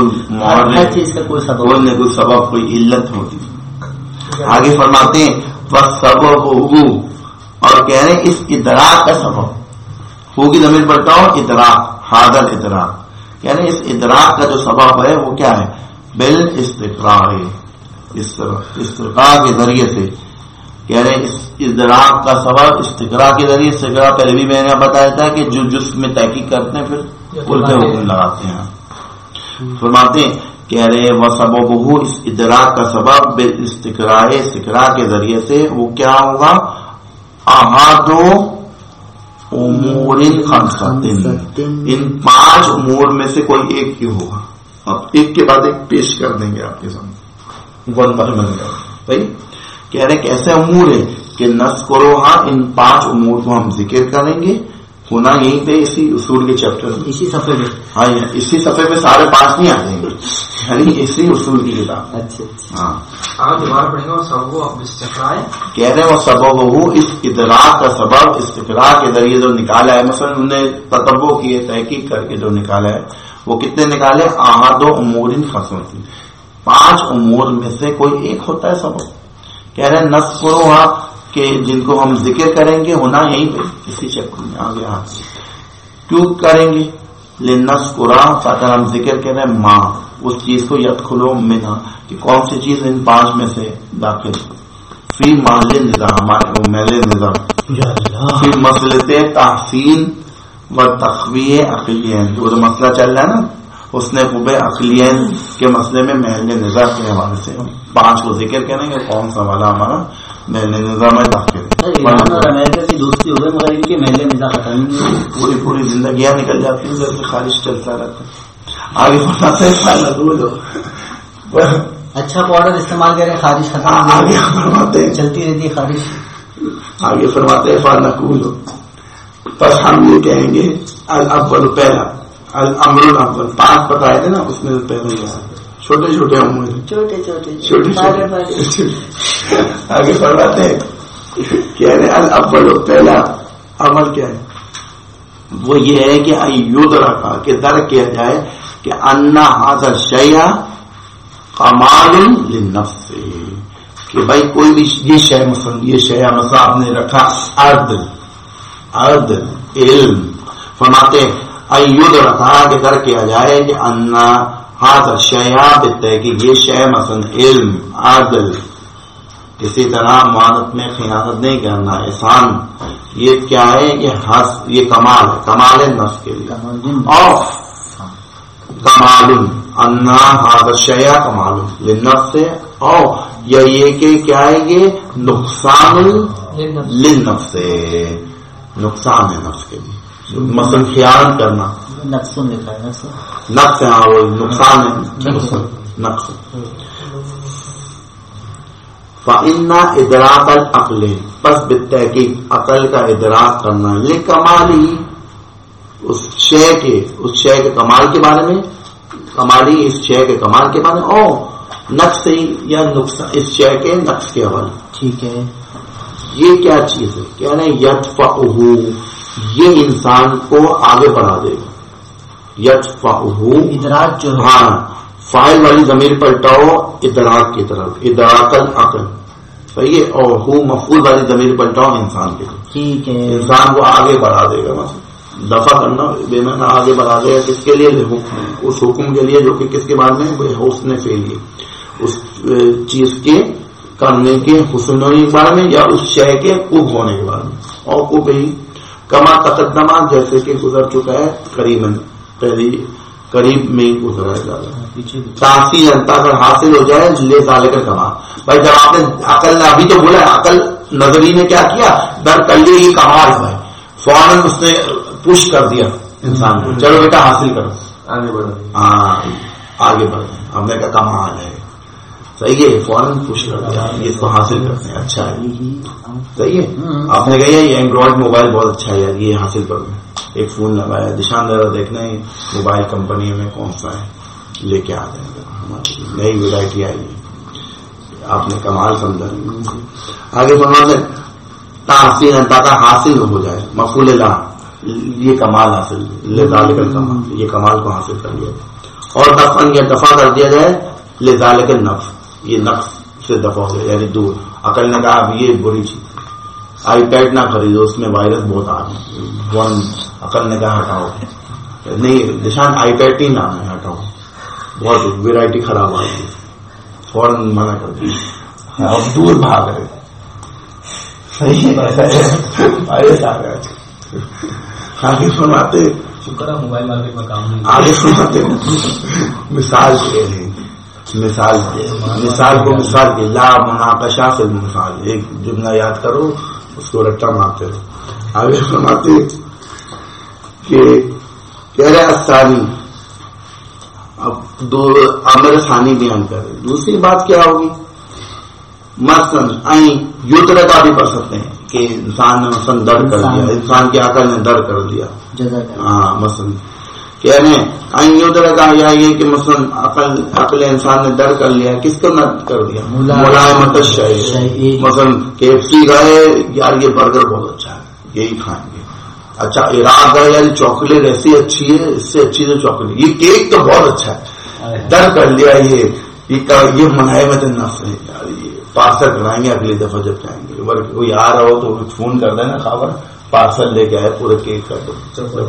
کوئی نہ کوئی سبب کوئی علت ہوتی. آگے فرماتے ہیں بس سبب ہو اور کہہ رہے ہیں اس ادراک کا سبب ہوگی زمین پڑھتا ہوں ادراک حاضر ادراک کہہ رہے ہیں اس ادراک کا جو سبب ہے وہ کیا ہے بل استقرار استقرار کے ذریعے سے کہہ رہے ہیں اس ادراک کا سبب استقرار کے ذریعے استقرار پہلے بھی میں نے بتایا تھا کہ جو جسم میں تحقیق کرتے ہیں پھر الٹے حکم لگاتے ہیں. فرماتے ہیں کہہ رہے وہ سبب ہو اس ادراک کا سبب استقرار کے ذریعے سے وہ کیا ہوگا احادو امور خمسۃ ان 5 امور میں سے کوئی ایک ہی ہوگا. اب ایک کے بعد ایک پیش کر دیں گے آپ کے سامنے ون پر بن گیا. صحیح کہہ رہے کیسے امور ہے کہ نس کرو ہاں ان 5 امور کو ہم ذکر کریں گے ہونا یہیں پہ اسی اصول کے چیپٹر میں اسی صفحے میں. ہاں اسی صفحے میں سارے 5 نہیں آ جائیں گے یعنی اسی اصول کی کتاب. اچھا ہاں دوبارہ پڑھیں گے اور سب وہ استقرار کہہ رہے ہیں وہ سبب ہو اس ادراک کا سبب استقرار کے ذریعے جو نکالا ہے مثلا انہوں نے تتبع کیے تحقیق کر کے جو نکالا ہے وہ کتنے نکالے احاد و امور خصمتی 5 امور میں سے کوئی ایک ہوتا ہے سبب. کہہ رہے ہیں نس کرو ہاں کہ جن کو ہم ذکر کریں گے ہونا یہیں پہ اسی چکر میں آگے کیوں کریں گے لنس کرا تاکہ ہم ذکر کریں ماں اس چیز کو یدخلو منہا کہ کون سی چیز ان 5 میں سے داخل فی محل نظام محل نظام فی مسئلت تحسین و تخویہ عقلین جو مسئلہ چل رہا ہے نا اس نے قبے عقلین کے مسئلے میں محل نظام کے حوالے سے 5 کو ذکر کریں گے کون سا والا ہمارا محل نظام میں داخل. امریکہ کی دوستی ہو گئی مگر ان کے محل نظام ختم نہیں پوری زندگیاں نکل جاتی ہیں جب خارج چلتا رہتا ہے. آگے فرماتے ہیں اچھا پاؤڈر استعمال کریں خارج ختم آگے فرماتے ہیں چلتی رہتی ہے خارج. آگے فرماتے ہیں فنقول بس ہم یہ کہیں گے الاول پہلا الامر الاول 5 بتائے تھے نا اس میں پہلے چھوٹے چھوٹے امور چھوٹے آگے فرماتے ہیں کہہ رہے الاول پہلا عمل کیا ہے وہ یہ ہے کہ یدرک کہ درک کیا جائے کہ ان ھذا الشیء کمال للنفس کہ بھائی کوئی بھی یہ شے مثلا آپ نے رکھا ارد علم، فرماتے ایود رکھا کہ کر کیا جائے کہ انا ہاتھ شیا بتہ کہ یہ شے مثلا علم عدل، اسی طرح معانت میں خیانت نہیں کرنا، احسان، یہ کیا ہے؟ یہ کمال ہے، کمال ہے نفس کے لیے. اور کمال انا ہاتھ شیا کمال للنفس سے، اور یہ کہ کیا ہے؟ یہ نقصان للنفس، نقصان ہے نفس کے لیے. مثلا خیانت کرنا نقص لکھا ہے، نقص، ہاں وہ نقصان ہے، نقص. فإن ادراک العقل، پس بالتحقیق عقل کا ادراک کرنا، لکمالی، اس شے کے کمال کے بارے میں، کمالی اس شے کے کمال کے بارے میں، اور نقص یا نقصان اس شے کے نقص کے حوالے. ٹھیک ہے. یہ کیا چیز ہے؟ کیا نا یدفعہ، یہ انسان کو آگے بڑھا دے گا. یدفعہ ادراک جو ہے، ہاں فاعل والی ضمیر پلٹاؤ ادراک کی طرف، ادراک العقل، صحیح ہے. اور ہو مفعول والی ضمیر پلٹاؤ انسان کی طرف. ٹھیک ہے. انسان کو آگے بڑھا دے گا. مثلا دفع کرنا بے معنی آگے بڑھا دے گا. کس کے لیے؟ اس حکم کے لیے جو کہ کس کے بارے میں؟ حسن فعل، اس چیز کے کرنے کے حسن ہونے کے بارے میں، یا اس شے کے قب ہونے کے بارے میں. اور قب ہی کما تقدمہ، جیسے کہ گزر چکا ہے، قریب میں ہی گزرا ہے زیادہ. تاثیر انتا اگر حاصل ہو جائے لے ذالک کما. بھائی جب آپ نے عقل نے ابھی تو بولا عقل نظری نے کیا کیا؟ در کر لیے یہ کمال ہے، فوراً اس نے پش کر دیا انسان کو، چلو بیٹا حاصل کرو، آگے بڑھا. ہاں آگے بڑھے. ہم نے کہا کمال ہے، صحیح ہے، فوراً پش کر دیا، یہ اس کو حاصل کرتے ہیں. اچھا ہے، صحیح ہے. آپ نے کہا یہ اینڈرائڈ موبائل بہت اچھا ہے یار، یہ حاصل کر دیں. ایک فون لگایا، دشان ذرا دیکھنا ہے موبائل کمپنی میں کون سا ہے، لے کے آ جائیں گے، ہماری نئی ویرائٹی آئی ہے. آپ نے کمال سمجھا. آگے فرماتے ہیں تحسین انتا کا حاصل ہو جائے، مفعول لا، یہ کمال حاصل لذالک الکمال، یہ کمال کو حاصل کر لیا. اور دفعن یا دفع کر دیا جائے لذالک النفس، یہ نفس سے دفع ہو جائے، یعنی دور. عقل نے کہا اب یہ بری چیز، آئی پیڈ نہ خریدو، اس میں وائرس بہت آ گئے. عقل نے کہا ہٹاؤ، نہیں نشان آئی پیڈ نہیں نام ہے، ہٹاؤ، بہت ویرائٹی خراب آ گئی، فوراً منع کر دی، اب دور بھاگ رہے. صحیح ہے، وائرس آ گیا. آگے سناتے شکر ہے موبائل مارکیٹ میں کام نہیں. آگے سناتے مثال کے مثال کو مثال کے لا مناقشہ سے مثال، ایک جملہ یاد کرو اس کو رٹا مارتے رہو. آگے فرماتے کہ کہہ رہے ثانی، اب دو عامر ثانی بیان کر رہے. دوسری بات کیا ہوگی؟ مثلا یوترا کا بھی پڑھ سکتے ہیں کہ انسان نے مثلا در کر دیا، انسان کی عقل نے در کر دیا. ہاں مثلا کہہ رہے ہیں یوترا کا یا یہ کہ مثلا عقل انسان نے در کر لیا، کس کو نہ کر دیا؟ ملائمت الشیء. مثلا KFC گئے یار یہ برگر بہت اچھا ہے، یہی کھائیں گے. اچھا عراق گئے یار چاکلیٹ ایسی اچھی ہے، اس سے اچھی تو چاکلیٹ، یہ کیک تو بہت اچھا ہے، در کر لیا. یہ ملائمت النفس ہے یار، یہ پارسل کرائیں گے اگلی دفعہ جب جائیں گے. کوئی آ رہا ہو تو فون کر دینا، خبر پارسل لے کے آئے پورے کیک کر دو.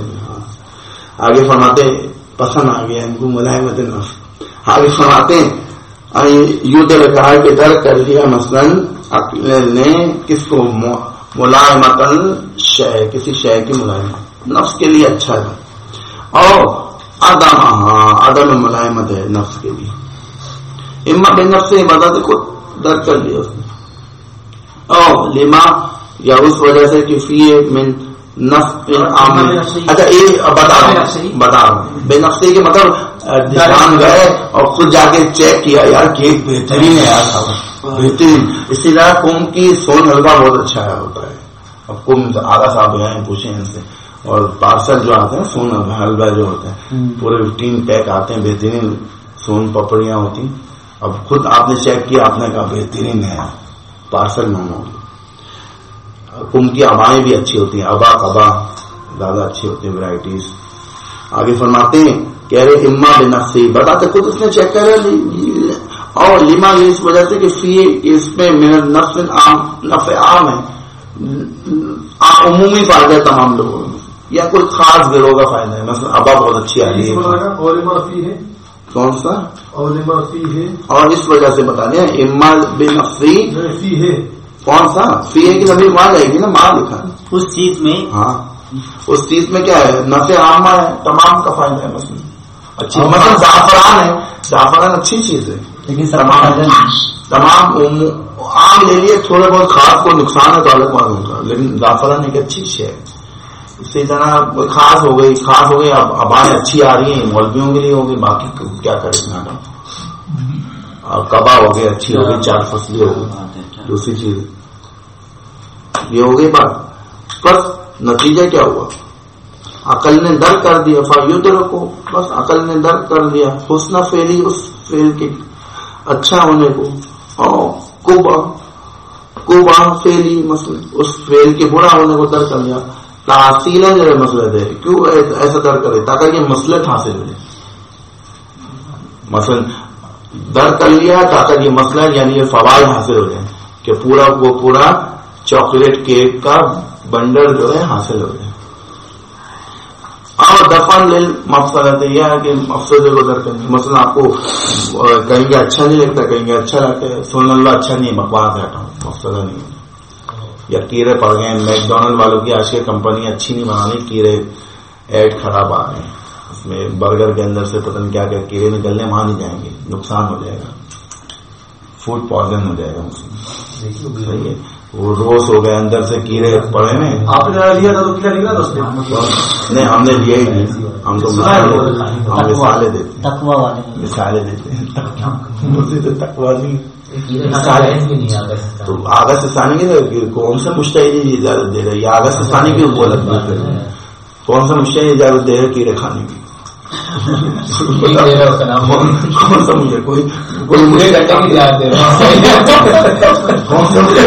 آگے فرماتے پسند آ گیا ان کو ملائمت النفس. آگے فرماتے یوں تو کہا کہ در کر لیا مثلا عقل نے کس کو؟ ملائمت الشیء، کسی شے کی ملائمت نفس کے لیے اچھا ہے. اور عدم ملائمت ہے نفس کے لیے. اما بے نفس سے مدد کو در کر لیا اس نے، اور لما یا اس وجہ سے کہ فی من نفس. اچھا یہ بتا رہا ہوں بے نفسی کے مطلب دکان گئے اور خود جا کے چیک کیا یار کیک بہترین ہے یار، بہترین. اسی طرح قوم کی سون حلوہ بہت اچھا ہوتا ہے. اب قوم آگا صاحب جو ہیں پوچھیں ان سے. اور پارسل جو آتے ہیں سون حلوہ جو ہوتا ہے پورے 15 پیک آتے ہیں، بہترین سون پپڑیاں ہوتی ہیں. اب خود آپ نے چیک کیا، آپ نے کہا بہترین ہے پارسل منگواؤ. قوم کی ابائیں بھی اچھی ہوتی ہیں، ابا قبا زیادہ اچھی ہوتی ہیں ورائٹیز. آگے فرماتے ہیں کہہ رہے اما بنفسی، بتاتے خود اس نے چیک کرا اور لما یہ اس وجہ سے کہ فی اس میں من نفع عام ہے، عمومی فائدہ ہے تمام لوگوں میں، یا کوئی خاص گروہ کا فائدہ ہے. مثلا ابا بہت اچھی آ رہی ہے، اور لما فی ہے کون سا؟ اور لما فی ہے، اور اس وجہ سے بتا دیں اما بنفسی فی ہے کون سا؟ فی ہے کہ نبی ماں جائے گی نا، ماں لکھا ہے اس چیز میں. ہاں اس چیز میں کیا ہے؟ نفع عامہ ہے، تمام کا فائدہ ہے. مثلا اچھی مثلا زعفران ہے، زعفران اچھی چیز ہے، لیکن تمام عام لے لیے، تھوڑے بہت خاص کو نقصان ہے تو الگ بات ہوگا، لیکن زعفران ایک اچھی شے ہے. اسی طرح کوئی خاص ہو گئی اب ابائیں اچھی آ رہی ہیں مولویوں کے لیے ہوگی، باقی کیا کرے اتنا. اب کبا ہو گئی اچھی ہو گئی، 4 فصلیں ہو گئی، دوسری چیز یہ ہو گئی بات. بس نتیجہ کیا ہوا؟ عقل نے درک کر دیا، فیدرکو، بس عقل نے درک کر دیا حسن فعلی، اس فعل کے اچھا ہونے کو، اور قبح فعلی، مثلا اس فعل کے برا ہونے کو درک کر لیا. تحصیل جو ہے مسئلہ دے، کیوں ایسا درک کرے؟ تاکہ یہ مسئلہ حاصل ہو جائے. مثلا درک کر لیا تاکہ یہ مسئلہ یعنی یہ فوائد حاصل ہو جائے کہ پورا چاکلیٹ کیک کا بنڈل جو ہے حاصل ہو جائے. اور دفن للمفسدۃ، یہ ہے کہ مفسدے کو درک کریں. مثلا آپ کو کہیں گے اچھا نہیں لگتا، کہیں گے اچھا لگتا ہے، سن اللہ اچھا نہیں، بکواس ہے، مفسدہ نہیں ہے. یا کیڑے پڑ گئے، میک ڈونلڈ والوں کی آج کی کمپنی اچھی نہیں بنا رہی، کیڑے ایڈ خراب آ رہے ہیں، اس میں برگر کے اندر سے پتہ نہیں کیا کیا کیڑے نکلنے، وہاں نہیں جائیں گے، نقصان ہو جائے گا، فوڈ پوائزن ہو جائے گا اس میں. صحیح ہے، وہ روز ہو گئے اندر سے کیڑے پڑے ہیں. آپ نے لیا تھا تو کیا نکلا تھا اس میں؟ نہیں ہم نے لیا ہی نہیں، ہم تو مثالیں دیتے ہیں، تقویٰ والے مثالیں دیتے ہیں. تقویٰ نہیں تو آغاز سے ثانی کی کون سا مشتہد اجازت دے رہا ہے؟ یہ آغاز سے ثانی کی وہ لگ رہا ہے، کون سا مشتہد اجازت دے رہا ہے کیڑے کھانے کی؟ کون سا مجھے کوئی مجھے کون سا مجھے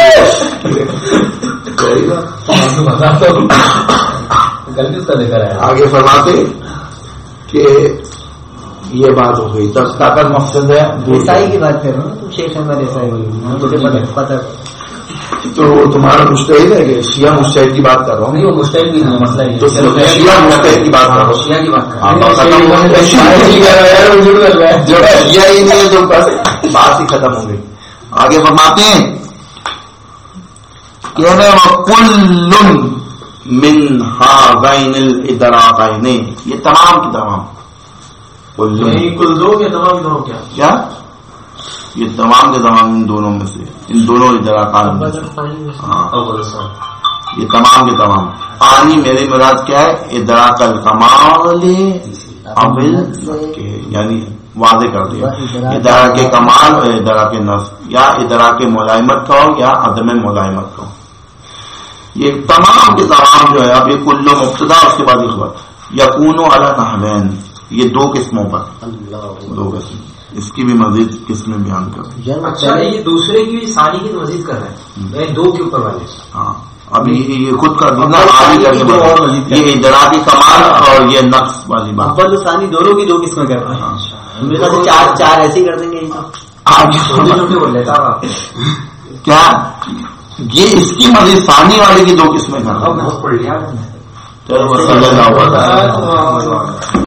آگے فرماتے کہ یہ بات ہو گئی. تب طاقت مقصد ہے عیسائی کی بات کر رہا ہوں، شیخ احمد عیسائی مجھے پتہ تو تمہارا مجتہد ہے کہ شیعہ مجتہد کی بات کر رہا ہوں. نہیں وہ مجتہد بھی نہیں، مسئلہ یہ تو شیعہ مجتہد کی بات کر رہا ہوں، شیعہ کی بات جب شیعہ ہی نہیں ہے تو بس بات ہی ختم ہو گئی. آگے فرماتے ہیں وَكُلٌّ مِّنْ هَذَيْنِ الْإِدْرَاقَيْنِ، یہ تمام کی تمام کل دو یا تمام کیا یہ تمام کے تمام ان دونوں میں سے، ان دونوں ادراکات میں سے. ہاں یہ تمام کے تمام. پانی میری مراد کیا ہے؟ ادراک الکمال ابل، یعنی واضح کر دیا ادراک کمال اور ادراک نفس، یا ادراک ملائمت کا ہو یا عدم ملائمت کا ہو. یہ تمام کے تمام جو ہے، اب یہ کل مبتدا، اس کے بعد یہ خبر یکون علی نحوین، یہ 2 قسموں پر، 2 قسم. اس کی بھی مزید قسمیں بیان کر. اچھا یہ دوسرے کی ثانی کی مزید کر رہے ہیں، 2 کے اوپر والے. ہاں ابھی یہ خود کر دینا آگے کر کے یہ ادراکی کمال اور یہ نفس والی بات. اوپر تو ثانی دونوں کی 2 قسمیں کر رہے ہیں، میرے خیال سے 4 ایسے ہی کر دیں گے. آگے بول لیتا کیا یہ اس کی مزید ثانی والے کی 2 قسمیں کر رہا بہت پڑھ لیا. چلو صلی اللہ علیہ وسلم.